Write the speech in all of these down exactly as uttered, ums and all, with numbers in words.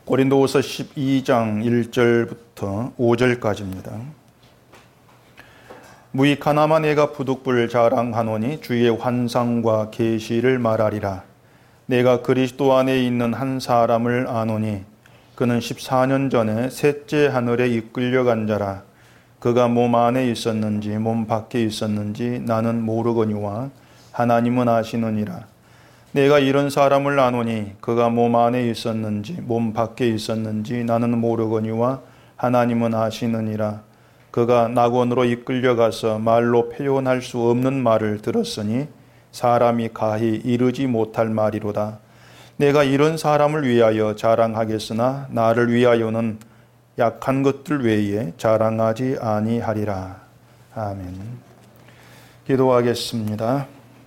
고린도후서 십이 장 일 절부터 오 절까지입니다. 무익하나마 내가 부득불 자랑하노니 주의 환상과 계시를 말하리라. 내가 그리스도 안에 있는 한 사람을 아노니 그는 십사 년 전에 셋째 하늘에 이끌려간 자라. 그가 몸 안에 있었는지 몸 밖에 있었는지 나는 모르거니와 하나님은 아시느니라. 내가 이런 사람을 아노니 그가 몸 안에 있었는지 몸 밖에 있었는지 나는 모르거니와 하나님은 아시느니라. 그가 낙원으로 이끌려가서 말로 표현할 수 없는 말을 들었으니 사람이 가히 이르지 못할 말이로다. 내가 이런 사람을 위하여 자랑하겠으나 나를 위하여는 약한 것들 외에 자랑하지 아니하리라. 아멘. 기도하겠습니다.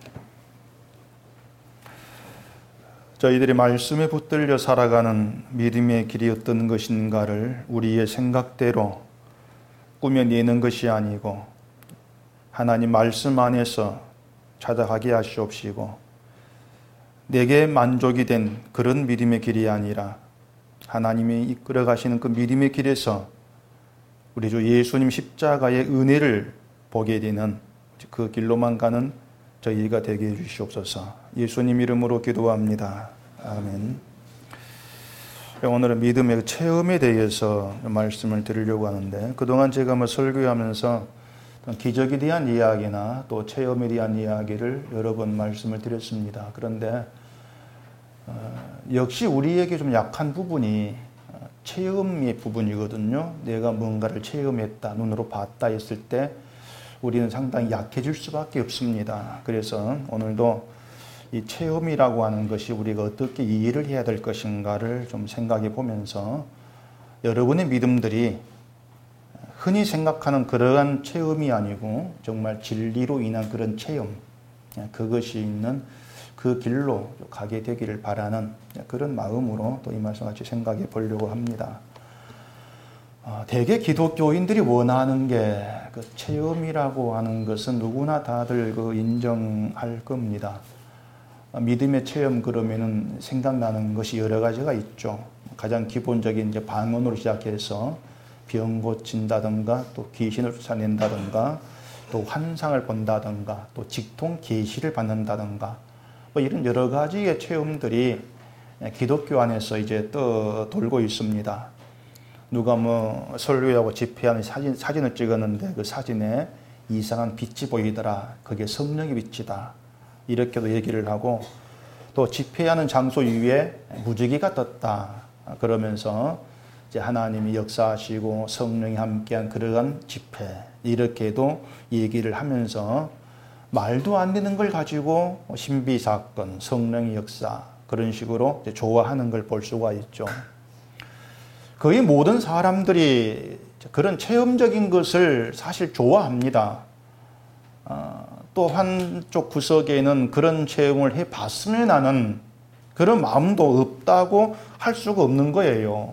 저희들이 말씀에 붙들려 살아가는 믿음의 길이 어떤 것인가를 우리의 생각대로 꾸며내는 것이 아니고 하나님 말씀 안에서 찾아가게 하시옵시고 내게 만족이 된 그런 믿음의 길이 아니라 하나님이 이끌어 가시는 그 믿음의 길에서 우리 주 예수님 십자가의 은혜를 보게 되는 그 길로만 가는 저희가 되게 해주시옵소서. 예수님 이름으로 기도합니다. 아멘. 오늘은 믿음의 체험에 대해서 말씀을 드리려고 하는데 그동안 제가 뭐 설교하면서 기적에 대한 이야기나 또 체험에 대한 이야기를 여러 번 말씀을 드렸습니다. 그런데 어, 역시 우리에게 좀 약한 부분이 체험의 부분이거든요. 내가 뭔가를 체험했다, 눈으로 봤다 했을 때 우리는 상당히 약해질 수밖에 없습니다. 그래서 오늘도 이 체험이라고 하는 것이 우리가 어떻게 이해를 해야 될 것인가를 좀 생각해 보면서 여러분의 믿음들이 흔히 생각하는 그러한 체험이 아니고 정말 진리로 인한 그런 체험, 그것이 있는 그 길로 가게 되기를 바라는 그런 마음으로 또 이 말씀 같이 생각해 보려고 합니다. 대개 기독교인들이 원하는 게 그 체험이라고 하는 것은 누구나 다들 그 인정할 겁니다. 믿음의 체험 그러면은 생각나는 것이 여러 가지가 있죠. 가장 기본적인 이제 방언으로 시작해서 병 고친다든가 또 귀신을 쫓아낸다든가 또 환상을 본다든가 또 직통 계시를 받는다든가 뭐 이런 여러 가지의 체험들이 기독교 안에서 이제 떠 돌고 있습니다. 누가 뭐 설교하고 집회하는 사진, 사진을 찍었는데 그 사진에 이상한 빛이 보이더라. 그게 성령의 빛이다. 이렇게도 얘기를 하고 또 집회하는 장소 위에 무지개가 떴다. 그러면서 이제 하나님이 역사하시고 성령이 함께한 그러한 집회 이렇게도 얘기를 하면서 말도 안 되는 걸 가지고 신비 사건, 성령의 역사 그런 식으로 좋아하는 걸 볼 수가 있죠. 거의 모든 사람들이 그런 체험적인 것을 사실 좋아합니다. 어, 또 한쪽 구석에는 그런 체험을 해봤으면 하는 그런 마음도 없다고 할 수가 없는 거예요.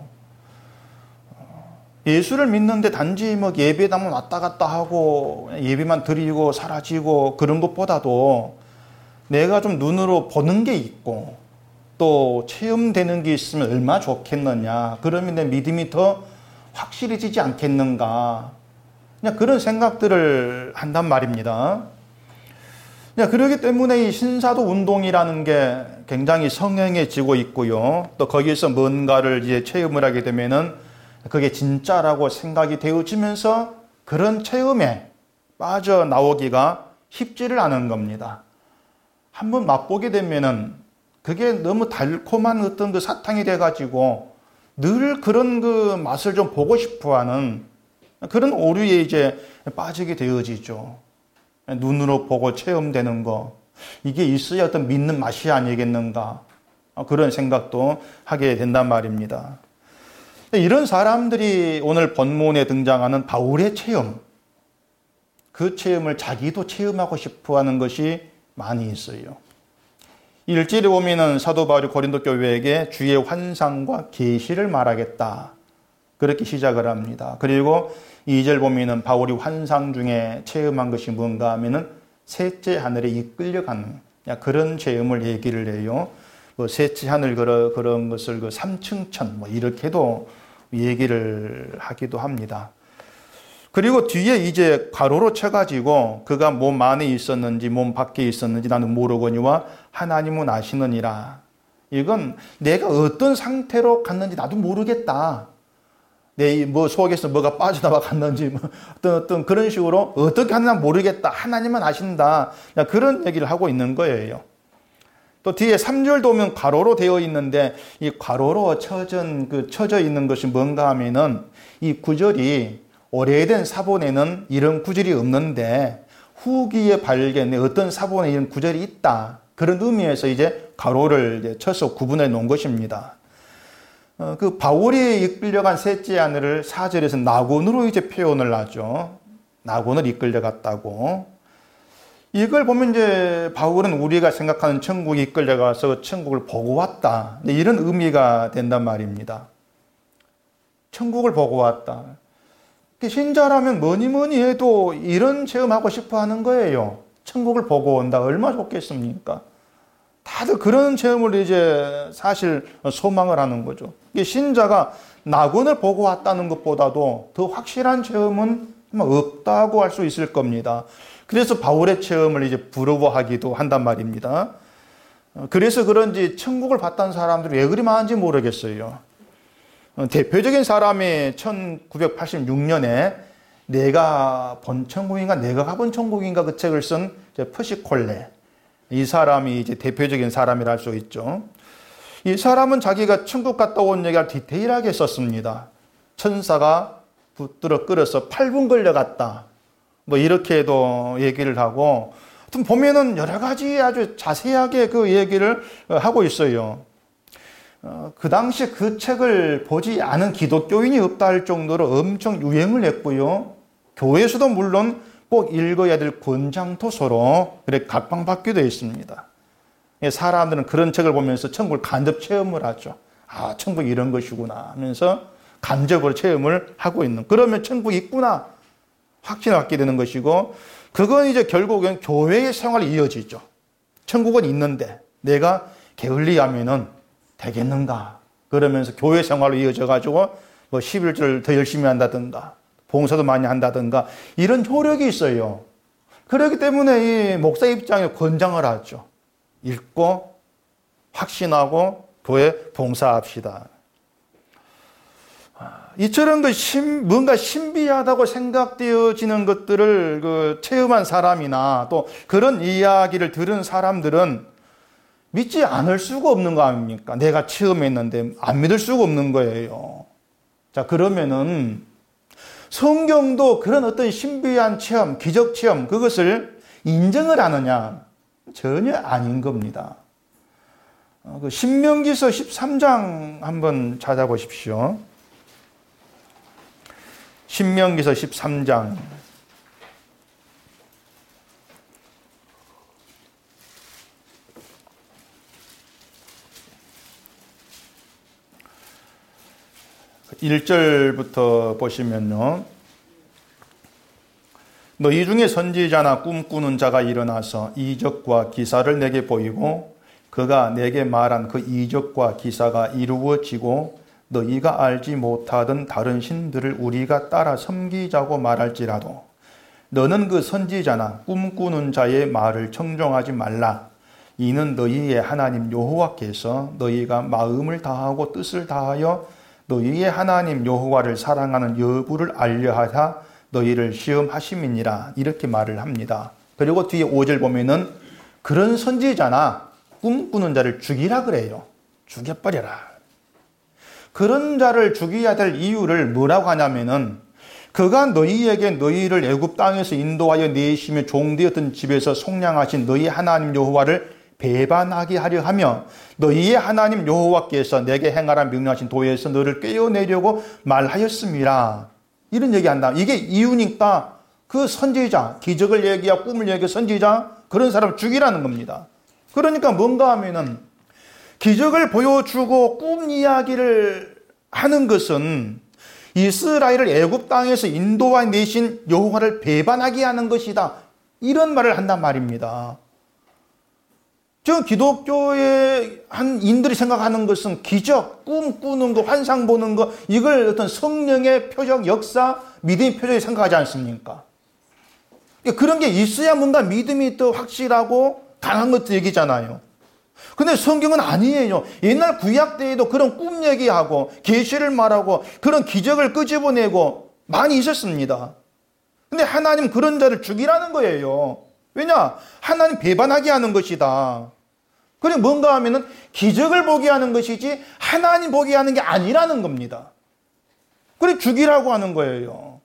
예수를 믿는데 단지 뭐 예배당만 왔다 갔다 하고 예배만 드리고 사라지고 그런 것보다도 내가 좀 눈으로 보는 게 있고 또 체험되는 게 있으면 얼마나 좋겠느냐. 그러면 내 믿음이 더 확실해지지 않겠는가. 그냥 그런 생각들을 한단 말입니다. 그냥 그렇기 때문에 이 신사도 운동이라는 게 굉장히 성행해지고 있고요. 또 거기에서 뭔가를 이제 체험을 하게 되면은 그게 진짜라고 생각이 되어지면서 그런 체험에 빠져나오기가 쉽지를 않은 겁니다. 한번 맛보게 되면은 그게 너무 달콤한 어떤 그 사탕이 돼가지고 늘 그런 그 맛을 좀 보고 싶어 하는 그런 오류에 이제 빠지게 되어지죠. 눈으로 보고 체험되는 거. 이게 있어야 어떤 믿는 맛이 아니겠는가. 그런 생각도 하게 된단 말입니다. 이런 사람들이 오늘 본문에 등장하는 바울의 체험. 그 체험을 자기도 체험하고 싶어 하는 것이 많이 있어요. 일 절에 보면은 사도 바울이 고린도 교회에게 주의 환상과 계시를 말하겠다. 그렇게 시작을 합니다. 그리고 이 절 보면은 바울이 환상 중에 체험한 것이 뭔가 하면은 셋째 하늘에 이끌려가는 그런 체험을 얘기를 해요. 뭐 셋째 하늘 그런, 그런 것을 그 삼층천 뭐 이렇게도 얘기를 하기도 합니다. 그리고 뒤에 이제 괄호로 쳐가지고 그가 몸 안에 있었는지 몸 밖에 있었는지 나는 모르거니와 하나님은 아시느니라. 이건 내가 어떤 상태로 갔는지 나도 모르겠다. 내 뭐 속에서 뭐가 빠져나와 갔는지 뭐 어떤 어떤 그런 식으로 어떻게 하나 모르겠다. 하나님은 아신다. 그런 얘기를 하고 있는 거예요. 또 뒤에 삼 절도 오면 괄호로 되어 있는데 이 괄호로 쳐진 그 쳐져 있는 것이 뭔가 하면은 이 구절이 오래된 사본에는 이런 구절이 없는데 후기에 발견된 어떤 사본에 이런 구절이 있다. 그런 의미에서 이제 괄호를 이제 쳐서 구분해 놓은 것입니다. 어, 그 바울이 이끌려간 셋째 하늘을 사 절에서 낙원으로 이제 표현을 하죠. 낙원을 이끌려갔다고. 이걸 보면 이제 바울은 우리가 생각하는 천국에 이끌려가서 천국을 보고 왔다. 이런 의미가 된단 말입니다. 천국을 보고 왔다. 신자라면 뭐니 뭐니 해도 이런 체험하고 싶어 하는 거예요. 천국을 보고 온다. 얼마나 좋겠습니까? 다들 그런 체험을 이제 사실 소망을 하는 거죠. 신자가 낙원을 보고 왔다는 것보다도 더 확실한 체험은 없다고 할 수 있을 겁니다. 그래서 바울의 체험을 이제 부러워하기도 한단 말입니다. 그래서 그런지 천국을 봤다는 사람들이 왜 그리 많은지 모르겠어요. 대표적인 사람이 천구백팔십육 년에 내가 본 천국인가 내가 가본 천국인가 그 책을 쓴 퍼시콜레. 이 사람이 이제 대표적인 사람이라 할 수 있죠. 이 사람은 자기가 천국 갔다 온 얘기를 디테일하게 썼습니다. 천사가 붙들어 끌어서 팔 분 걸려갔다. 뭐 이렇게도 얘기를 하고 하여튼 보면은 여러 가지 아주 자세하게 그 얘기를 하고 있어요. 어, 그 당시 그 책을 보지 않은 기독교인이 없다 할 정도로 엄청 유행을 했고요. 교회에서도 물론 꼭 읽어야 될 권장토서로 그래 각광받기도 했습니다. 사람들은 그런 책을 보면서 천국을 간접 체험을 하죠. 아, 천국이 이런 것이구나 하면서 간접으로 체험을 하고 있는. 그러면 천국이 있구나 확신을 갖게 되는 것이고, 그건 이제 결국엔 교회의 생활이 이어지죠. 천국은 있는데 내가 게을리하면은 되겠는가? 그러면서 교회 생활로 이어져가지고 뭐 십일절 더 열심히 한다든가 봉사도 많이 한다든가 이런 효력이 있어요. 그렇기 때문에 이 목사 입장에 권장을 하죠. 읽고 확신하고 교회 봉사합시다. 이처럼 그 신, 뭔가 신비하다고 생각되어지는 것들을 그 체험한 사람이나 또 그런 이야기를 들은 사람들은 믿지 않을 수가 없는 거 아닙니까? 내가 체험했는데 안 믿을 수가 없는 거예요. 자, 그러면은 성경도 그런 어떤 신비한 체험, 기적 체험, 그것을 인정을 하느냐? 전혀 아닌 겁니다. 그 신명기서 십삼 장 한번 찾아보십시오. 신명기서 십삼 장. 일 절부터 보시면요. 너희 중에 선지자나 꿈꾸는 자가 일어나서 이적과 기사를 내게 보이고 그가 내게 말한 그 이적과 기사가 이루어지고 너희가 알지 못하던 다른 신들을 우리가 따라 섬기자고 말할지라도 너는 그 선지자나 꿈꾸는 자의 말을 청종하지 말라. 이는 너희의 하나님 여호와께서 너희가 마음을 다하고 뜻을 다하여 너희의 하나님 여호와를 사랑하는 여부를 알려하사 너희를 시험하심이니라. 이렇게 말을 합니다. 그리고 뒤에 오 절 보면은 그런 선지자나 꿈꾸는 자를 죽이라 그래요. 죽여버려라. 그런 자를 죽여야 될 이유를 뭐라고 하냐면은 그가 너희에게 너희를 애굽 땅에서 인도하여 내시며 종되었던 집에서 속량하신 너희 하나님 여호와를 배반하게 하려 하며 너희의 하나님 여호와께서 내게 행하라 명령하신 도에서 너를 꿰어내려고 말하였음이라. 이런 얘기한다. 이게 이유니까 그 선지자, 기적을 얘기하고 꿈을 얘기하고 선지자, 그런 사람을 죽이라는 겁니다. 그러니까 뭔가 하면은 기적을 보여주고 꿈 이야기를 하는 것은 이스라엘을 애굽 땅에서 인도하 내신 여호와를 배반하게 하는 것이다. 이런 말을 한단 말입니다. 지금 기독교의 한 인들이 생각하는 것은 기적, 꿈 꾸는 거, 환상 보는 거, 이걸 어떤 성령의 표적, 역사, 믿음의 표적이 생각하지 않습니까? 그런 게 있어야 뭔가 믿음이 더 확실하고 강한 것도 얘기잖아요. 근데 성경은 아니에요. 옛날 구약 때에도 그런 꿈 얘기하고 계시를 말하고 그런 기적을 끄집어내고 많이 있었습니다. 근데 하나님 그런 자를 죽이라는 거예요. 왜냐? 하나님 배반하게 하는 것이다. 그리고 뭔가 하면은 기적을 보게 하는 것이지 하나님 보게 하는 게 아니라는 겁니다. 그래 죽이라고 하는 거예요.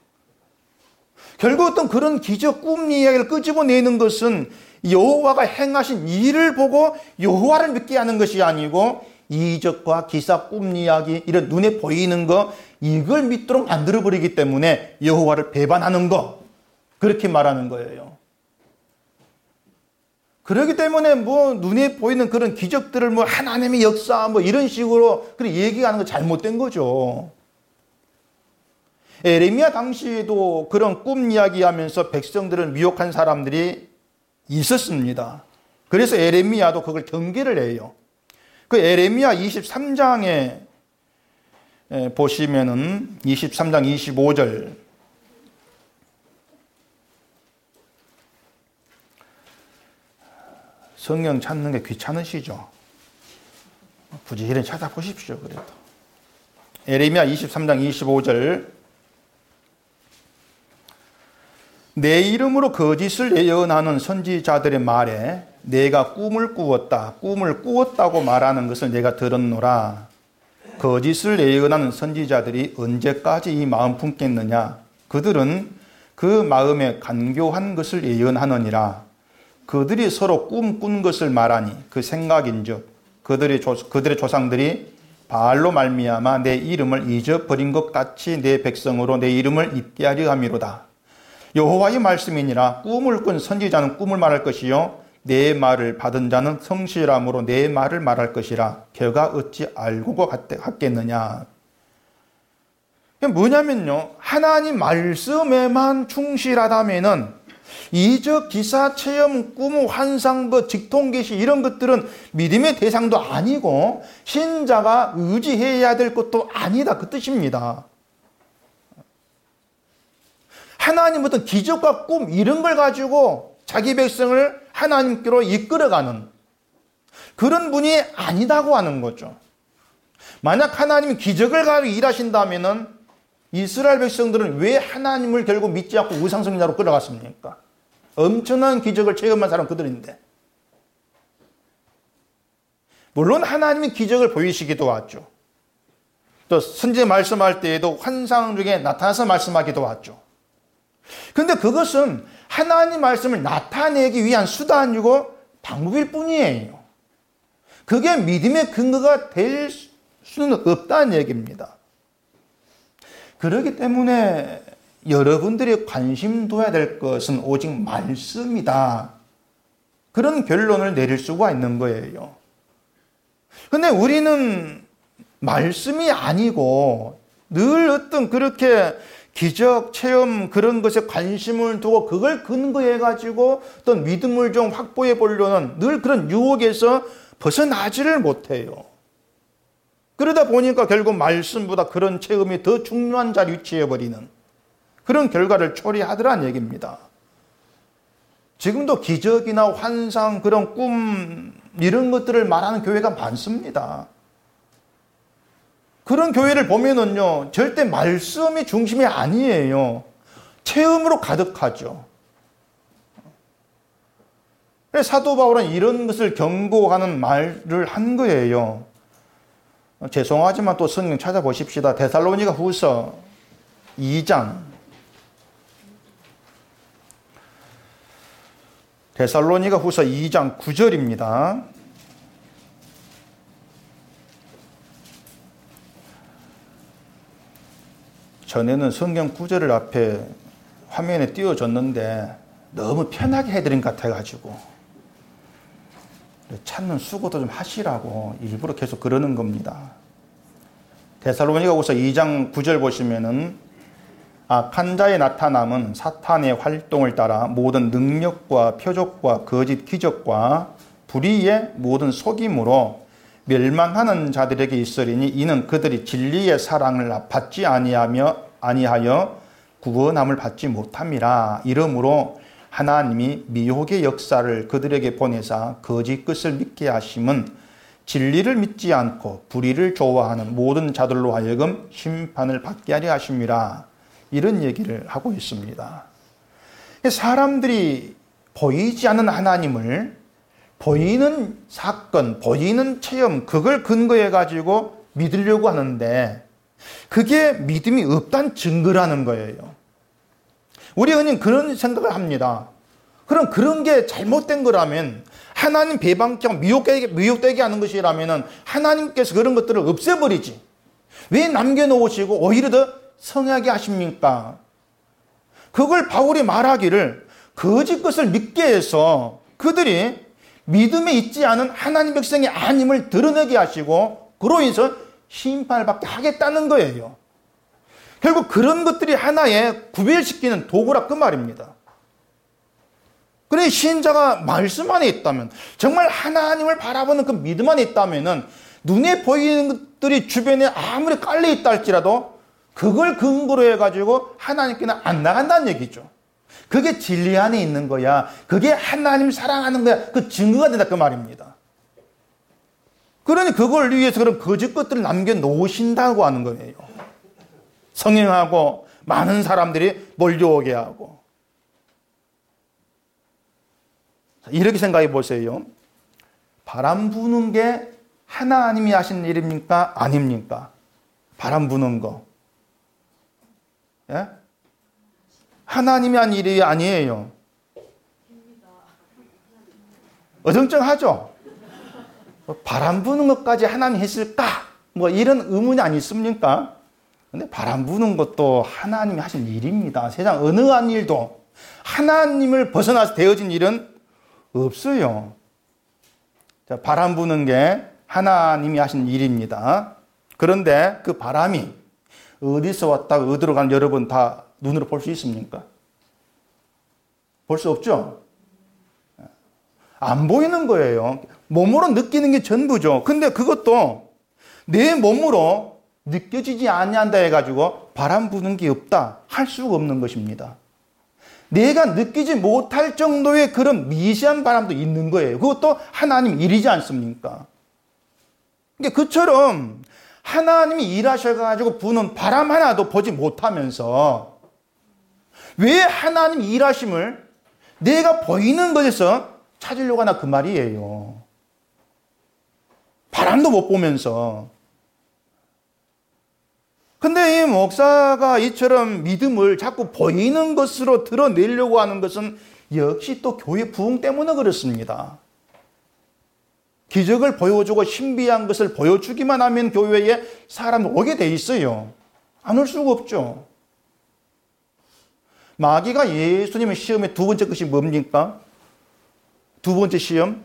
결국 어떤 그런 기적, 꿈 이야기를 끄집어내는 것은 여호와가 행하신 일을 보고 여호와를 믿게 하는 것이 아니고 이적과 기사, 꿈 이야기, 이런 눈에 보이는 거, 이걸 믿도록 만들어버리기 때문에 여호와를 배반하는 거, 그렇게 말하는 거예요. 그렇기 때문에 뭐 눈에 보이는 그런 기적들을 뭐 하나님의 역사 뭐 이런 식으로 그렇게 얘기하는 거 잘못된 거죠. 에레미야 당시에도 그런 꿈 이야기하면서 백성들을 미혹한 사람들이 있었습니다. 그래서 에레미야도 그걸 경계를 해요. 그 에레미야 이십삼 장에 보시면은 이십삼 장 이십오 절, 성경 찾는 게 귀찮으시죠? 부지런히 찾아보십시오. 그래도 에레미야 이십삼 장 이십오 절, 내 이름으로 거짓을 예언하는 선지자들의 말에 내가 꿈을 꾸었다, 꿈을 꾸었다고 말하는 것을 내가 들었노라. 거짓을 예언하는 선지자들이 언제까지 이 마음 품겠느냐? 그들은 그 마음에 간교한 것을 예언하느니라. 그들이 서로 꿈 꾼 것을 말하니 그 생각인즉 그들의, 조, 그들의 조상들이 바알로 말미암아 내 이름을 잊어버린 것 같이 내 백성으로 내 이름을 잊게 하려 함이로다. 여호와의 말씀이니라. 꿈을 꾼 선지자는 꿈을 말할 것이요 내 말을 받은 자는 성실함으로 내 말을 말할 것이라. 걔가 어찌 알고 같겠느냐. 뭐냐면요, 하나님 말씀에만 충실하다면은 이적, 기사, 체험, 꿈, 환상, 뭐 직통계시 이런 것들은 믿음의 대상도 아니고 신자가 의지해야 될 것도 아니다, 그 뜻입니다. 하나님 어떤 기적과 꿈 이런 걸 가지고 자기 백성을 하나님께로 이끌어가는 그런 분이 아니다고 하는 거죠. 만약 하나님이 기적을 가지고 일하신다면은 이스라엘 백성들은 왜 하나님을 결국 믿지 않고 우상숭배자로 끌어갔습니까? 엄청난 기적을 체험한 사람 그들인데. 물론 하나님이 기적을 보이시기도 하죠. 또 선지자 말씀할 때에도 환상 중에 나타나서 말씀하기도 하죠. 그런데 그것은 하나님 말씀을 나타내기 위한 수단이고 방법일 뿐이에요. 그게 믿음의 근거가 될 수는 없다는 얘기입니다. 그렇기 때문에 여러분들이 관심 둬야 될 것은 오직 말씀이다. 그런 결론을 내릴 수가 있는 거예요. 그런데 우리는 말씀이 아니고 늘 어떤 그렇게 기적, 체험 그런 것에 관심을 두고 그걸 근거해 가지고 어떤 믿음을 좀 확보해 보려는 늘 그런 유혹에서 벗어나지를 못해요. 그러다 보니까 결국 말씀보다 그런 체험이 더 중요한 자리에 위치해 버리는 그런 결과를 초래하더란 얘기입니다. 지금도 기적이나 환상, 그런 꿈 이런 것들을 말하는 교회가 많습니다. 그런 교회를 보면은요, 절대 말씀이 중심이 아니에요. 체험으로 가득하죠. 그래서 사도 바울은 이런 것을 경고하는 말을 한 거예요. 죄송하지만 또 성경 찾아보십시다. 데살로니가 후서 이 장. 데살로니가 후서 이 장 구 절입니다. 전에는 성경 구절을 앞에 화면에 띄워줬는데 너무 편하게 해드린 것 같아가지고 찾는 수고도 좀 하시라고 일부러 계속 그러는 겁니다. 데살로니가후서 이 장 구 절 보시면은 악한 자의 나타남은 사탄의 활동을 따라 모든 능력과 표적과 거짓 기적과 불의의 모든 속임으로 멸망하는 자들에게 있으리니 이는 그들이 진리의 사랑을 받지 아니하며 아니하여 구원함을 받지 못함이라. 이러므로 하나님이 미혹의 역사를 그들에게 보내사 거짓 것을 믿게 하심은 진리를 믿지 않고 불의를 좋아하는 모든 자들로 하여금 심판을 받게 하려 하심이라. 이런 얘기를 하고 있습니다. 사람들이 보이지 않는 하나님을 보이는 사건, 보이는 체험, 그걸 근거해 가지고 믿으려고 하는데 그게 믿음이 없다는 증거라는 거예요. 우리 흔히 그런 생각을 합니다. 그럼 그런 게 잘못된 거라면, 하나님 배반하고 미혹되게, 미혹되게 하는 것이라면 하나님께서 그런 것들을 없애버리지. 왜 남겨놓으시고 오히려 더 성하게 하십니까? 그걸 바울이 말하기를 거짓 것을 믿게 해서 그들이 믿음에 있지 않은 하나님 백성이 아님을 드러내게 하시고 그로 인해서 심판을 받게 하겠다는 거예요. 결국 그런 것들이 하나의 구별시키는 도구라 그 말입니다. 그러니 신자가 말씀 안에 있다면, 정말 하나님을 바라보는 그 믿음 안에 있다면 눈에 보이는 것들이 주변에 아무리 깔려 있다 할지라도 그걸 근거로 해가지고 하나님께는 안 나간다는 얘기죠. 그게 진리 안에 있는 거야. 그게 하나님 사랑하는 거야. 그 증거가 된다 그 말입니다. 그러니 그걸 위해서 그런 거짓 것들을 남겨놓으신다고 하는 거예요. 성행하고 많은 사람들이 몰려오게 하고. 이렇게 생각해 보세요. 바람 부는 게 하나님이 하신 일입니까? 아닙니까? 바람 부는 거. 예? 하나님이 한 일이 아니에요. 어정쩡하죠? 바람 부는 것까지 하나님이 했을까? 뭐 이런 의문이 안 있습니까? 근데 바람 부는 것도 하나님이 하신 일입니다. 세상 어느 한 일도 하나님을 벗어나서 되어진 일은 없어요. 자, 바람 부는 게 하나님이 하신 일입니다. 그런데 그 바람이 어디서 왔다가 어디로 가는 여러분 다 눈으로 볼 수 있습니까? 볼 수 없죠? 안 보이는 거예요. 몸으로 느끼는 게 전부죠. 근데 그것도 내 몸으로 느껴지지 않는다 해가지고 바람 부는 게 없다 할 수가 없는 것입니다. 내가 느끼지 못할 정도의 그런 미세한 바람도 있는 거예요. 그것도 하나님 일이지 않습니까? 그러니까 그처럼 하나님이 일하셔가지고 부는 바람 하나도 보지 못하면서 왜 하나님 일하심을 내가 보이는 것에서 찾으려고 하나 그 말이에요. 바람도 못 보면서. 근데 이 목사가 이처럼 믿음을 자꾸 보이는 것으로 드러내려고 하는 것은 역시 또 교회 부흥 때문에 그렇습니다. 기적을 보여주고 신비한 것을 보여주기만 하면 교회에 사람 오게 돼 있어요. 안 올 수가 없죠. 마귀가 예수님의 시험의 두 번째 것이 뭡니까? 두 번째 시험.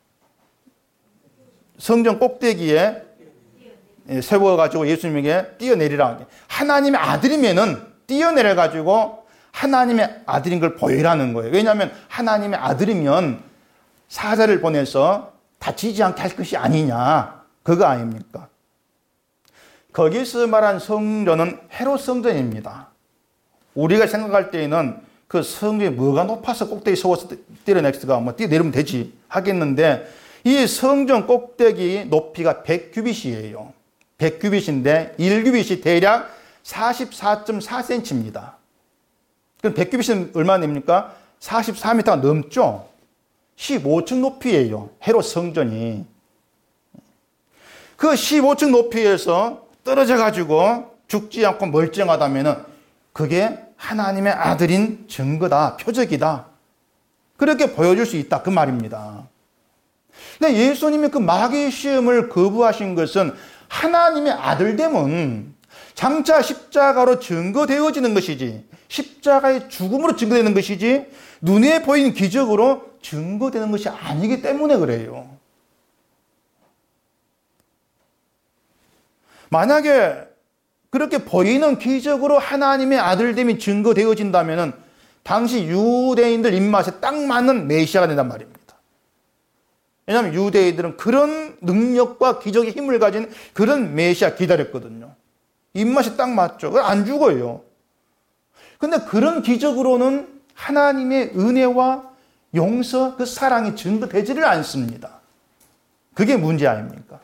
성전 꼭대기에 세워가지고 예수님에게 뛰어내리라. 하나님의 아들이면은 뛰어내려가지고 하나님의 아들인 걸 보이라는 거예요. 왜냐하면 하나님의 아들이면 사자를 보내서 다치지 않게 할 것이 아니냐. 그거 아닙니까? 거기서 말한 성전은 헤롯 성전입니다. 우리가 생각할 때에는 그 성전이 뭐가 높아서 꼭대기 세워서 뛰어내리가 뭐 뛰어내리면 되지 하겠는데 이 성전 꼭대기 높이가 백 규빗이에요. 백 규빗인데 일 규빗이 대략 사십사 점 사 센티미터입니다. 그럼 백 규빗은 얼마 됩니까? 사십사 미터가 넘죠? 십오 층 높이에요. 헤롯 성전이. 그 십오 층 높이에서 떨어져 가지고 죽지 않고 멀쩡하다면은 그게 하나님의 아들인 증거다, 표적이다. 그렇게 보여줄 수 있다. 그 말입니다. 근데 예수님이 그 마귀의 시험을 거부하신 것은 하나님의 아들됨은 장차 십자가로 증거되어지는 것이지, 십자가의 죽음으로 증거되는 것이지, 눈에 보이는 기적으로 증거되는 것이 아니기 때문에 그래요. 만약에 그렇게 보이는 기적으로 하나님의 아들됨이 증거되어진다면 당시 유대인들 입맛에 딱 맞는 메시아가 된단 말입니다. 왜냐하면 유대인들은 그런 능력과 기적의 힘을 가진 그런 메시아 기다렸거든요. 입맛이 딱 맞죠. 안 죽어요. 근데 그런 기적으로는 하나님의 은혜와 용서, 그 사랑이 증거되지를 않습니다. 그게 문제 아닙니까?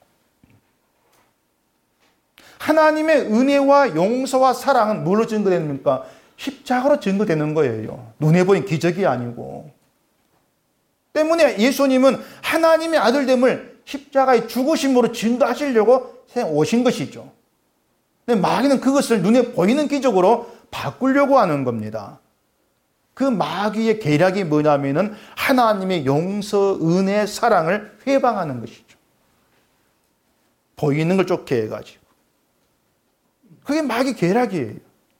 하나님의 은혜와 용서와 사랑은 뭘로 증거됩니까? 십자가로 증거되는 거예요. 눈에 보인 기적이 아니고. 때문에 예수님은 하나님의 아들됨을 십자가의 죽으심으로 증거하시려고 오신 것이죠. 근데 마귀는 그것을 눈에 보이는 기적으로 바꾸려고 하는 겁니다. 그 마귀의 계략이 뭐냐면은 하나님의 용서, 은혜, 사랑을 회방하는 것이죠. 보이는 걸 쫓게 해가지고. 그게 마귀 계략이에요.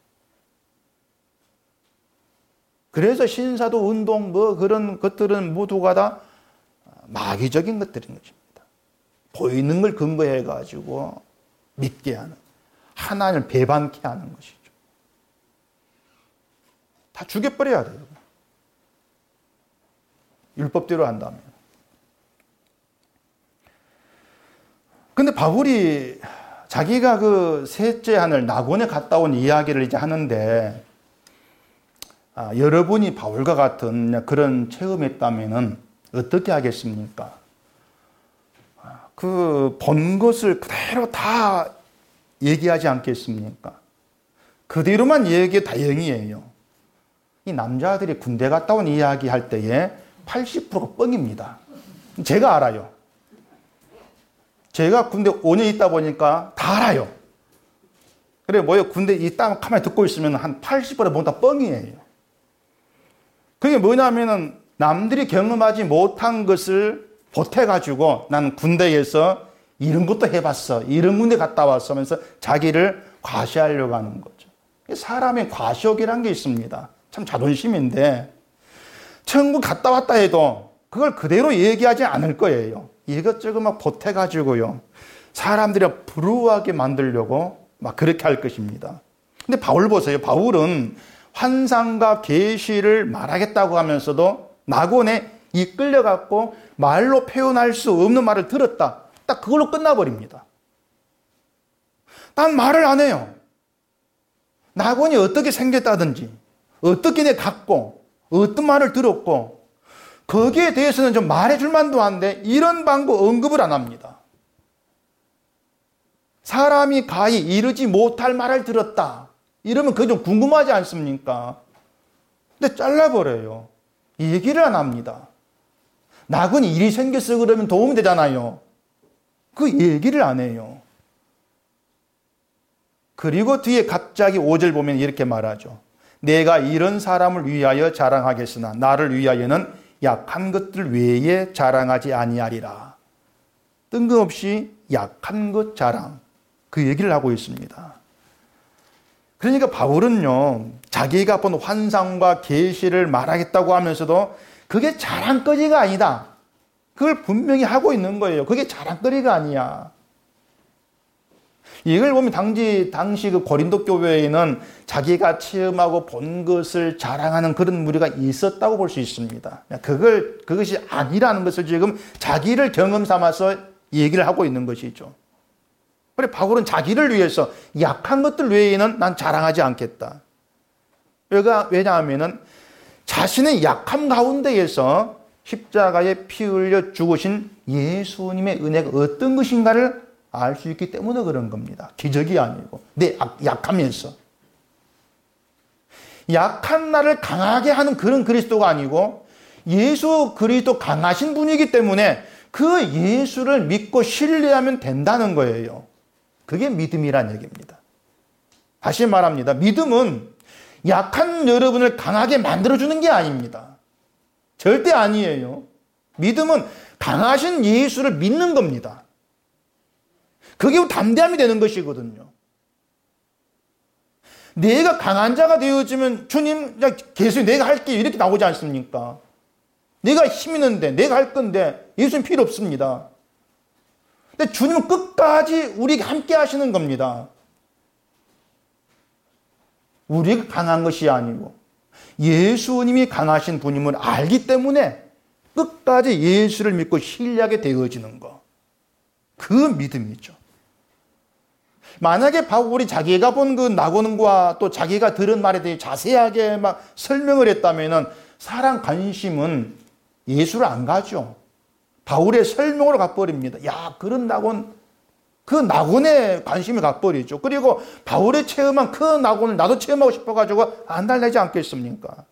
그래서 신사도 운동 뭐 그런 것들은 모두가 다 마귀적인 것들인 것입니다. 보이는 걸 근거해 가지고 믿게 하는, 하나님을 배반케 하는 것이죠. 다 죽여버려야 돼요. 율법대로 한다면. 근데 바울이 자기가 그 셋째 하늘 낙원에 갔다 온 이야기를 이제 하는데, 아, 여러분이 바울과 같은 그런 체험했다면은 어떻게 하겠습니까? 그 본 것을 그대로 다 얘기하지 않겠습니까? 그대로만 얘기해 다행이에요. 이 남자들이 군대 갔다 온 이야기 할 때에 팔십 퍼센트가 뻥입니다. 제가 알아요. 제가 군대 오 년 있다 보니까 다 알아요. 그래, 뭐요? 군대 있다 가만히 듣고 있으면 한 팔십 퍼센트 모두 다 뻥이에요. 그게 뭐냐면은 남들이 경험하지 못한 것을 보태가지고 나는 군대에서 이런 것도 해봤어. 이런 군대 갔다 왔어 하면서 자기를 과시하려고 하는 거죠. 사람의 과시욕이라는 게 있습니다. 참 자존심인데 천국 갔다 왔다 해도 그걸 그대로 얘기하지 않을 거예요. 이것저것 막 보태가지고요. 사람들이 부러워하게 만들려고 막 그렇게 할 것입니다. 근데 바울 보세요. 바울은 환상과 계시를 말하겠다고 하면서도 낙원에 이끌려갖고 말로 표현할 수 없는 말을 들었다. 딱 그걸로 끝나버립니다. 난 말을 안 해요. 낙원이 어떻게 생겼다든지, 어떻게 내 갔고, 어떤 말을 들었고, 거기에 대해서는 좀 말해줄 만도 한데 이런 방법 언급을 안 합니다. 사람이 가히 이르지 못할 말을 들었다. 이러면 그게 좀 궁금하지 않습니까? 근데 잘라버려요. 얘기를 안 합니다. 낙원이 일이 생겼어 그러면 도움이 되잖아요. 그 얘기를 안 해요. 그리고 뒤에 갑자기 오 절 보면 이렇게 말하죠. 내가 이런 사람을 위하여 자랑하겠으나 나를 위하여는 약한 것들 외에 자랑하지 아니하리라. 뜬금없이 약한 것 자랑, 그 얘기를 하고 있습니다. 그러니까 바울은요, 자기가 본 환상과 계시를 말하겠다고 하면서도 그게 자랑거리가 아니다. 그걸 분명히 하고 있는 거예요. 그게 자랑거리가 아니야. 이걸 보면 당시, 당시 그 고린도 교회에는 자기가 체험하고 본 것을 자랑하는 그런 무리가 있었다고 볼 수 있습니다. 그걸, 그것이 아니라는 것을 지금 자기를 경험 삼아서 얘기를 하고 있는 것이죠. 그래, 바울은 자기를 위해서 약한 것들 외에는 난 자랑하지 않겠다. 왜냐하면 자신의 약함 가운데에서 십자가에 피 흘려 죽으신 예수님의 은혜가 어떤 것인가를 알 수 있기 때문에 그런 겁니다. 기적이 아니고 내 약하면서. 약한 나를 강하게 하는 그런 그리스도가 아니고 예수 그리스도 강하신 분이기 때문에 그 예수를 믿고 신뢰하면 된다는 거예요. 그게 믿음이란 얘기입니다. 다시 말합니다. 믿음은 약한 여러분을 강하게 만들어주는 게 아닙니다. 절대 아니에요. 믿음은 강하신 예수를 믿는 겁니다. 그게 담대함이 되는 것이거든요. 내가 강한 자가 되어지면 주님, 예수님 내가 할게요 이렇게 나오지 않습니까? 내가 힘 있는데 내가 할 건데 예수님 필요 없습니다. 근데 주님은 끝까지 우리에게 함께 하시는 겁니다. 우리가 강한 것이 아니고 예수님이 강하신 분임을 알기 때문에 끝까지 예수를 믿고 신뢰하게 되어지는 것. 그 믿음이죠. 만약에 바울이 자기가 본 그 낙원과 또 자기가 들은 말에 대해 자세하게 막 설명을 했다면은 사람 관심은 예수를 안 가죠. 바울의 설명으로 가버립니다. 야, 그런 낙원, 그 낙원에 관심이 가버리죠. 그리고 바울의 체험한 그 낙원을 나도 체험하고 싶어가지고 안 달래지 않겠습니까?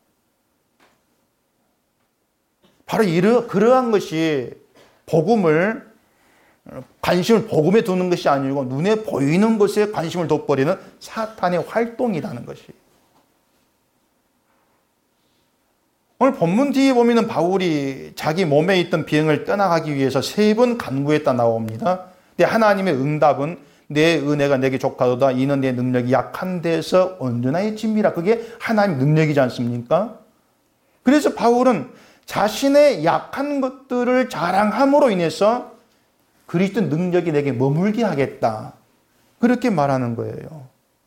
바로 이러, 그러한 것이 복음을, 관심을 복음에 두는 것이 아니고 눈에 보이는 것에 관심을 돋버리는 사탄의 활동이라는 것이. 오늘 본문 뒤에 보면 바울이 자기 몸에 있던 병을 떠나가기 위해서 세 번 간구했다 나옵니다. 근데 하나님의 응답은 내 은혜가 내게 족하도다. 이는 내 능력이 약한 데서 온전하게 찜이라. 그게 하나님의 능력이지 않습니까? 그래서 바울은 자신의 약한 것들을 자랑함으로 인해서 그리스도 능력이 내게 머물게 하겠다. 그렇게 말하는 거예요.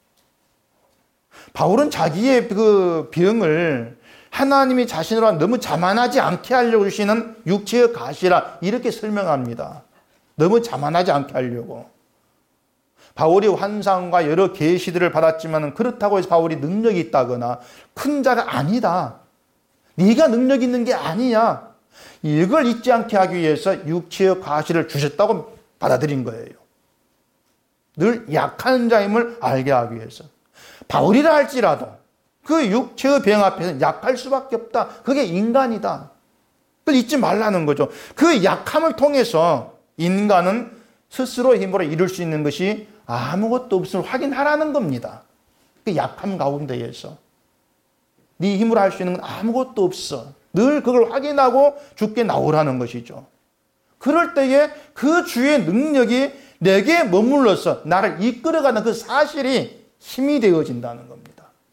바울은 자기의 그 병을 하나님이 자신으로 너무 자만하지 않게 하려고 주시는 육체의 가시라 이렇게 설명합니다. 너무 자만하지 않게 하려고. 바울이 환상과 여러 계시들을 받았지만 그렇다고 해서 바울이 능력이 있다거나 큰 자가 아니다. 네가 능력 있는 게 아니야. 이걸 잊지 않게 하기 위해서 육체의 가시를 주셨다고 받아들인 거예요. 늘 약한 자임을 알게 하기 위해서. 바울이라 할지라도 그 육체의 병 앞에서는 약할 수밖에 없다. 그게 인간이다. 그걸 잊지 말라는 거죠. 그 약함을 통해서 인간은 스스로 힘으로 이룰 수 있는 것이 아무것도 없음을 확인하라는 겁니다. 그 약함 가운데에서. 네 힘으로 할 수 있는 건 아무것도 없어. 늘 그걸 확인하고 죽게 나오라는 것이죠. 그럴 때에 그 주의 능력이 내게 머물러서 나를 이끌어가는 그 사실이 힘이 되어진다는 겁니다.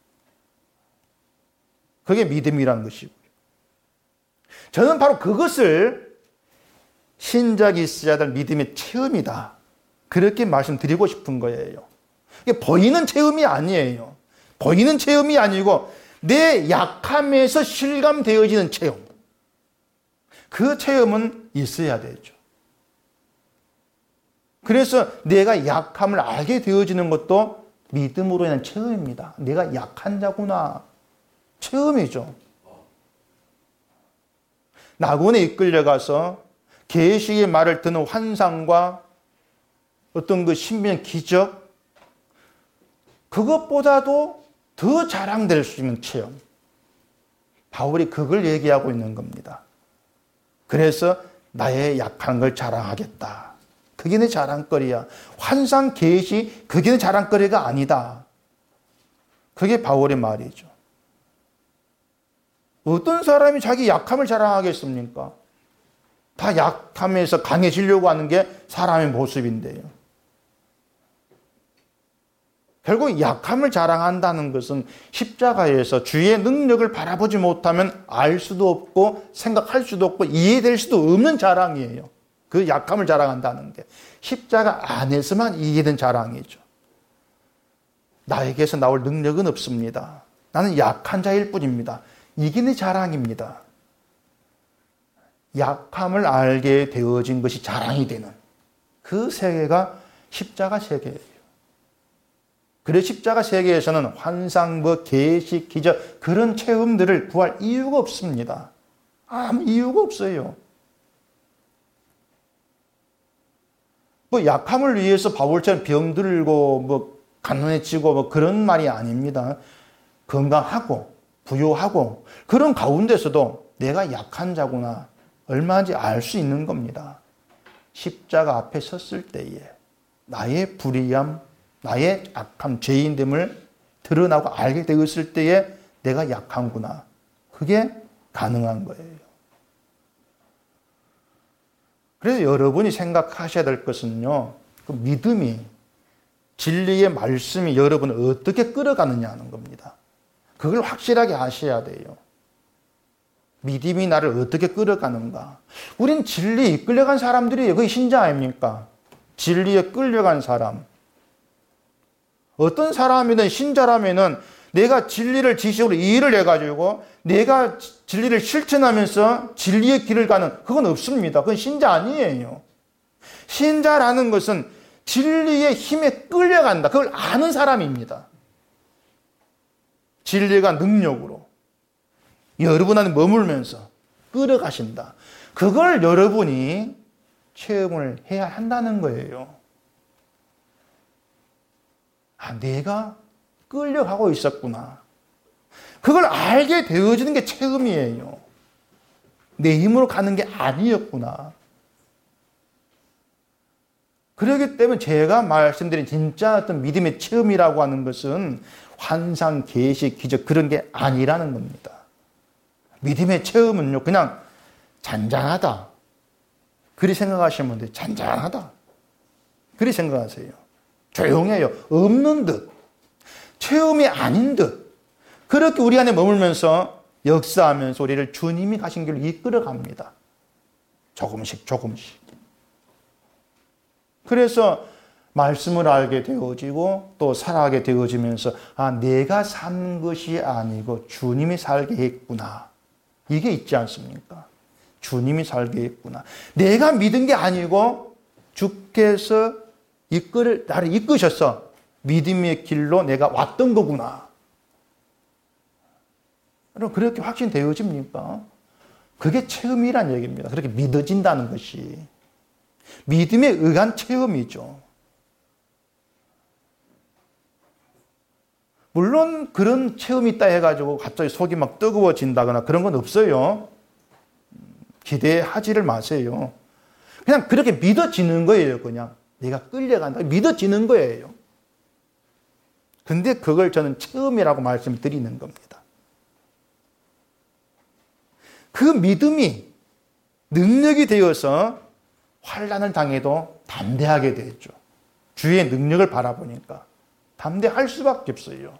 그게 믿음이라는 것이고요. 저는 바로 그것을 신작이 있어야 될 믿음의 체험이다. 그렇게 말씀드리고 싶은 거예요. 이게 보이는 체험이 아니에요. 보이는 체험이 아니고 내 약함에서 실감되어지는 체험. 그 체험은 있어야 되죠. 그래서 내가 약함을 알게 되어지는 것도 믿음으로 인한 체험입니다. 내가 약한 자구나. 체험이죠. 낙원에 이끌려가서 계시의 말을 듣는 환상과 어떤 그 신비한 기적, 그것보다도 더 자랑될 수 있는 체험. 바울이 그걸 얘기하고 있는 겁니다. 그래서 나의 약한 걸 자랑하겠다. 그게 내 자랑거리야. 환상 계시, 그게 내 자랑거리가 아니다. 그게 바울의 말이죠. 어떤 사람이 자기 약함을 자랑하겠습니까? 다 약함에서 강해지려고 하는 게 사람의 모습인데요. 결국 약함을 자랑한다는 것은 십자가에서 주의 능력을 바라보지 못하면 알 수도 없고 생각할 수도 없고 이해될 수도 없는 자랑이에요. 그 약함을 자랑한다는 게 십자가 안에서만 이해된 자랑이죠. 나에게서 나올 능력은 없습니다. 나는 약한 자일 뿐입니다. 이게 내 자랑입니다. 약함을 알게 되어진 것이 자랑이 되는 그 세계가 십자가 세계예요. 그래서 십자가 세계에서는 환상, 뭐 계시, 기적 그런 체험들을 구할 이유가 없습니다. 아무 이유가 없어요. 뭐 약함을 위해서 바울처럼 병들고 뭐 가난해지고 뭐 그런 말이 아닙니다. 건강하고 부유하고 그런 가운데서도 내가 약한 자구나 얼마인지 알 수 있는 겁니다. 십자가 앞에 섰을 때에 나의 불의함, 나의 악함, 죄인됨을 드러나고 알게 되었을 때에 내가 약한구나. 그게 가능한 거예요. 그래서 여러분이 생각하셔야 될 것은요, 그 믿음이, 진리의 말씀이 여러분을 어떻게 끌어가느냐 하는 겁니다. 그걸 확실하게 아셔야 돼요. 믿음이 나를 어떻게 끌어가는가. 우린 진리에 이끌려간 사람들이에요. 그게 신자 아닙니까? 진리에 끌려간 사람. 어떤 사람이든 신자라면은 내가 진리를 지식으로 이해를 해가지고 내가 진리를 실천하면서 진리의 길을 가는, 그건 없습니다. 그건 신자 아니에요. 신자라는 것은 진리의 힘에 끌려간다. 그걸 아는 사람입니다. 진리가 능력으로 여러분 안에 머물면서 끌어가신다. 그걸 여러분이 체험을 해야 한다는 거예요. 아, 내가 끌려가고 있었구나. 그걸 알게 되어지는 게 체험이에요. 내 힘으로 가는 게 아니었구나. 그렇기 때문에 제가 말씀드린 진짜 어떤 믿음의 체험이라고 하는 것은 환상, 계시, 기적 그런 게 아니라는 겁니다. 믿음의 체험은요, 그냥 잔잔하다. 그리 생각하시면 돼요. 잔잔하다. 그리 생각하세요. 조용해요. 없는 듯. 체험이 아닌 듯. 그렇게 우리 안에 머물면서 역사하면서 우리를 주님이 가신 길로 이끌어 갑니다. 조금씩 조금씩. 그래서 말씀을 알게 되어지고 또 살아가게 되어지면서 아, 내가 산 것이 아니고 주님이 살게 했구나. 이게 있지 않습니까? 주님이 살게 했구나. 내가 믿은 게 아니고 주께서 이끌, 나를 이끄셔서 믿음의 길로 내가 왔던 거구나. 여러분, 그렇게 확신되어집니까? 그게 체험이란 얘기입니다. 그렇게 믿어진다는 것이. 믿음에 의한 체험이죠. 물론 그런 체험이 있다 해가지고 갑자기 속이 막 뜨거워진다거나 그런 건 없어요. 기대하지를 마세요. 그냥 그렇게 믿어지는 거예요. 그냥 내가 끌려간다. 믿어지는 거예요. 근데 그걸 저는 체험이라고 말씀을 드리는 겁니다. 그 믿음이 능력이 되어서 환난을 당해도 담대하게 되죠. 주의 능력을 바라보니까 담대할 수밖에 없어요.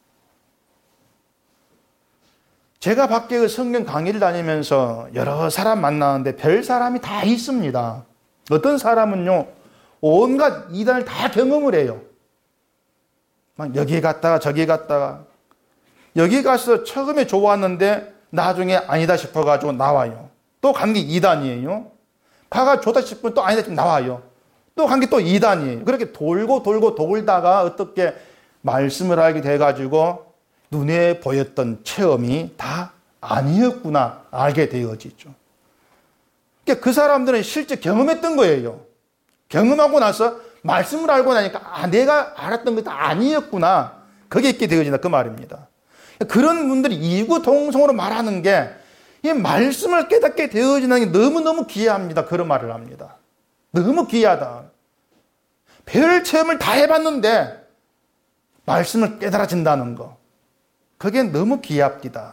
제가 밖에 성경 강의를 다니면서 여러 사람 만나는데 별 사람이 다 있습니다. 어떤 사람은요, 온갖 이단을 다 경험을 해요. 막 여기 갔다가 저기 갔다가, 여기 가서 처음에 좋았는데 나중에 아니다 싶어가지고 나와요. 또 간 게 이단이에요. 가가 좋다 싶으면 또 아니다 싶으면 나와요. 또 간 게 또 이단이에요. 그렇게 돌고 돌고 돌다가 어떻게 말씀을 하게 돼가지고 눈에 보였던 체험이 다 아니었구나 알게 되어지죠. 그러니까 그 사람들은 실제 경험했던 거예요. 경험하고 나서 말씀을 알고 나니까 아, 내가 알았던 게 다 아니었구나. 그게 있게 되어진다 그 말입니다. 그런 분들이 이구동성으로 말하는 게 이 말씀을 깨닫게 되어지는 게 너무너무 귀합니다. 그런 말을 합니다. 너무 귀하다. 별 체험을 다 해봤는데 말씀을 깨달아진다는 거. 그게 너무 귀합니다.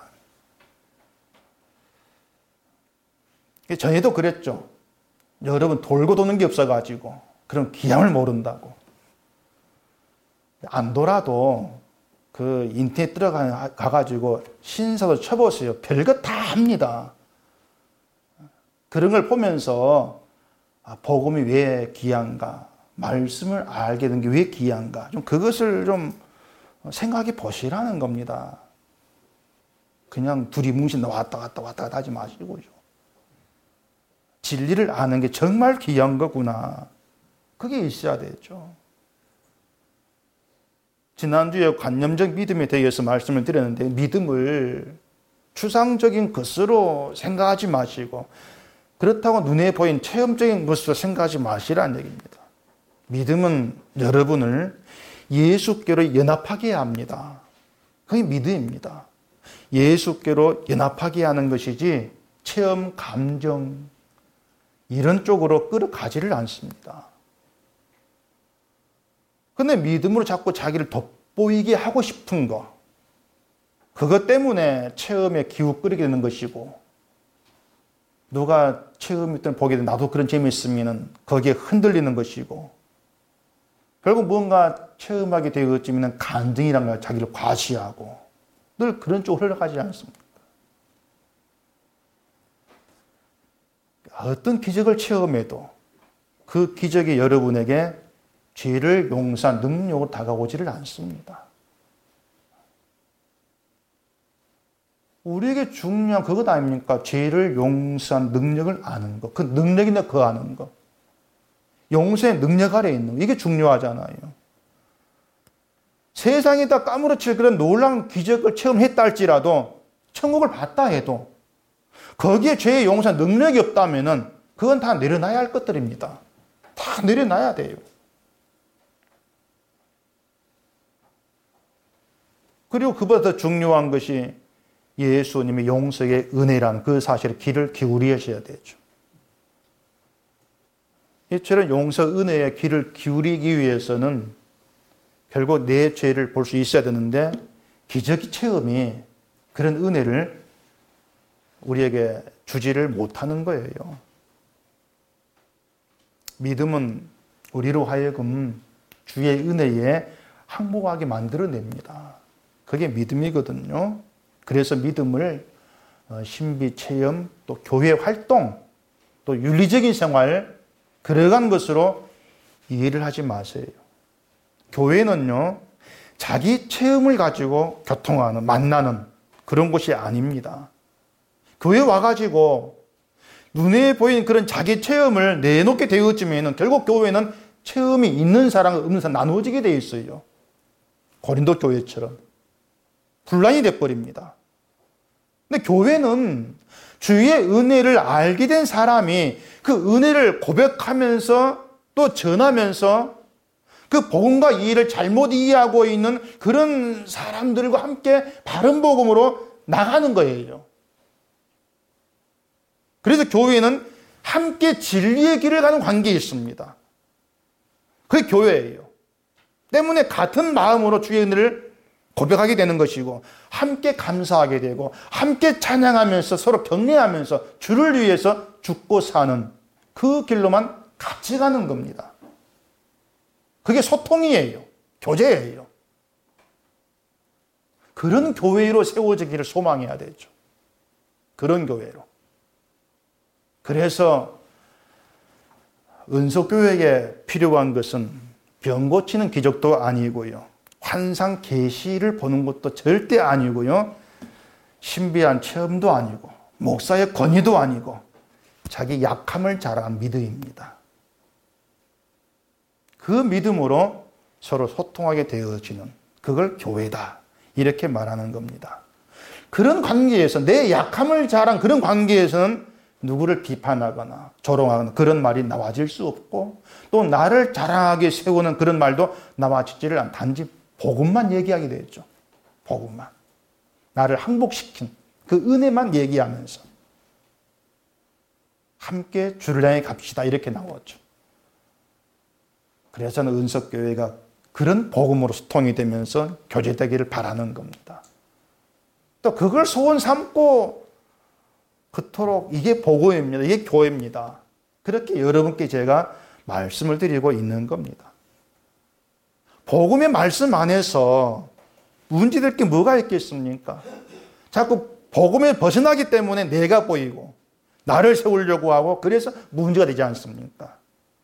전에도 그랬죠. 여러분 돌고 도는 게 없어가지고 그런 귀함을 모른다고. 안 돌아도 그 인터넷 들어가가지고 신사도 쳐보세요. 별거 다 합니다. 그런 걸 보면서 아, 복음이 왜 귀한가, 말씀을 알게 된 게 왜 귀한가, 좀 그것을 좀 생각해 보시라는 겁니다. 그냥 두리뭉실 왔다 갔다 왔다 갔다 하지 마시고요. 진리를 아는 게 정말 귀한 거구나. 그게 있어야 되죠. 지난주에 관념적 믿음에 대해서 말씀을 드렸는데 믿음을 추상적인 것으로 생각하지 마시고 그렇다고 눈에 보인 체험적인 것으로 생각하지 마시라는 얘기입니다. 믿음은 여러분을 예수께로 연합하게 합니다. 그게 믿음입니다. 예수께로 연합하게 하는 것이지 체험, 감정 이런 쪽으로 끌어가지를 않습니다. 근데 믿음으로 자꾸 자기를 돋보이게 하고 싶은 거, 그것 때문에 체험에 기웃거리게 되는 것이고, 누가 체험을 보게 되면 나도 그런 재미 있으면 거기에 흔들리는 것이고, 결국 무언가 체험하게 되어지면 간증이란 걸 자기를 과시하고 늘 그런 쪽으로 흘러가지 않습니까? 어떤 기적을 체험해도 그 기적이 여러분에게 죄를 용서한 능력으로 다가오지를 않습니다. 우리에게 중요한 그것 아닙니까? 죄를 용서한 능력을 아는 것. 그 능력이나 그 아는 것. 용서의 능력 아래에 있는 것. 이게 중요하잖아요. 세상에다 까무러칠 그런 놀라운 기적을 체험했다 할지라도 천국을 봤다 해도 거기에 죄의 용서한 능력이 없다면 그건 다 내려놔야 할 것들입니다. 다 내려놔야 돼요. 그리고 그보다 더 중요한 것이 예수님의 용서의 은혜란 그 사실에 귀를 기울이셔야 되죠. 이처럼 용서 은혜에 귀를 기울이기 위해서는 결국 내 죄를 볼 수 있어야 되는데 기적의 체험이 그런 은혜를 우리에게 주지를 못하는 거예요. 믿음은 우리로 하여금 주의 은혜에 항복하게 만들어냅니다. 그게 믿음이거든요. 그래서 믿음을 신비 체험, 또 교회 활동, 또 윤리적인 생활 그러한 것으로 이해를 하지 마세요. 교회는요, 자기 체험을 가지고 교통하는, 만나는 그런 곳이 아닙니다. 교회 와가지고 눈에 보이는 그런 자기 체험을 내놓게 되었지만 결국 교회는 체험이 있는 사람, 없는 사람 나누어지게 되어 있어요. 고린도 교회처럼. 분란이 돼버립니다. 근데 교회는 주의 은혜를 알게 된 사람이 그 은혜를 고백하면서 또 전하면서 그 복음과 이해를 잘못 이해하고 있는 그런 사람들과 함께 바른 복음으로 나가는 거예요. 그래서 교회는 함께 진리의 길을 가는 관계에 있습니다. 그게 교회예요. 때문에 같은 마음으로 주의 은혜를 고백하게 되는 것이고 함께 감사하게 되고 함께 찬양하면서 서로 격려하면서 주를 위해서 죽고 사는 그 길로만 같이 가는 겁니다. 그게 소통이에요. 교제예요. 그런 교회로 세워지기를 소망해야 되죠. 그런 교회로. 그래서 은속교회에 필요한 것은 병 고치는 기적도 아니고요. 환상 계시를 보는 것도 절대 아니고요. 신비한 체험도 아니고 목사의 권위도 아니고 자기 약함을 자랑한 믿음입니다. 그 믿음으로 서로 소통하게 되어지는 그걸 교회다. 이렇게 말하는 겁니다. 그런 관계에서 내 약함을 자랑 그런 관계에서는 누구를 비판하거나 조롱하거나 그런 말이 나와질 수 없고 또 나를 자랑하게 세우는 그런 말도 나와지지를 않 단지 복음만 얘기하게 되죠. 복음만. 나를 항복시킨 그 은혜만 얘기하면서 함께 주를 향해 갑시다 이렇게 나왔죠. 그래서 저는 은석교회가 그런 복음으로 소통이 되면서 교제되기를 바라는 겁니다. 또 그걸 소원 삼고 그토록 이게 복음입니다. 이게 교회입니다. 그렇게 여러분께 제가 말씀을 드리고 있는 겁니다. 복음의 말씀 안에서 문제될 게 뭐가 있겠습니까? 자꾸 복음에 벗어나기 때문에 내가 보이고 나를 세우려고 하고 그래서 문제가 되지 않습니까?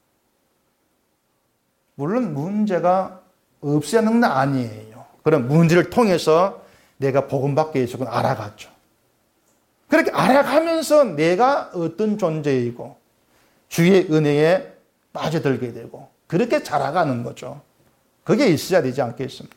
물론 문제가 없어야 하는 건 아니에요. 그런 문제를 통해서 내가 복음 밖에 있었건 알아갔죠. 그렇게 알아가면서 내가 어떤 존재이고 주의 은혜에 빠져들게 되고 그렇게 자라가는 거죠. 그게 있어야 되지 않겠습니까?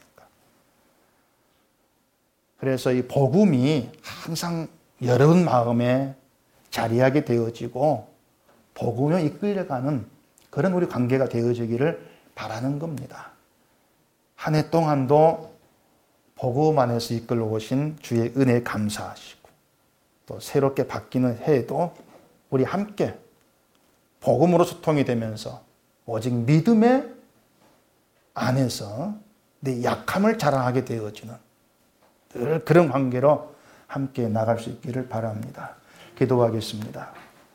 그래서 이 복음이 항상 여러분 마음에 자리하게 되어지고 복음에 이끌려가는 그런 우리 관계가 되어지기를 바라는 겁니다. 한 해 동안도 복음 안에서 이끌어 오신 주의 은혜에 감사하시고 또 새롭게 바뀌는 해에도 우리 함께 복음으로 소통이 되면서 오직 믿음의 안에서 내 약함을 자랑하게 되어지는 늘 그런 관계로 함께 나갈 수 있기를 바랍니다. 기도하겠습니다.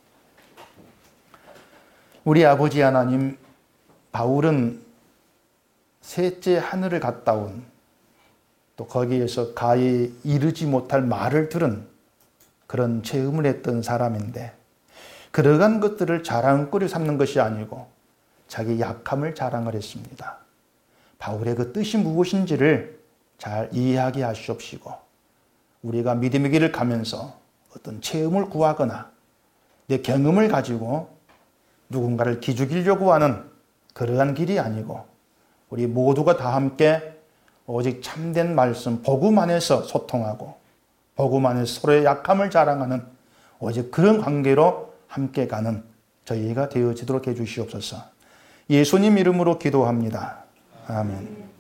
우리 아버지 하나님, 바울은 셋째 하늘을 갔다 온 또 거기에서 가히 이르지 못할 말을 들은 그런 체험을 했던 사람인데 그러한 것들을 자랑거리 삼는 것이 아니고 자기 약함을 자랑을 했습니다. 바울의 그 뜻이 무엇인지를 잘 이해하게 하시옵시고 우리가 믿음의 길을 가면서 어떤 체험을 구하거나 내 경험을 가지고 누군가를 기죽이려고 하는 그러한 길이 아니고 우리 모두가 다 함께 오직 참된 말씀, 복음 안에서 소통하고 복음 안에서 서로의 약함을 자랑하는 오직 그런 관계로 함께 가는 저희가 되어지도록 해주시옵소서. 예수님 이름으로 기도합니다. 아멘.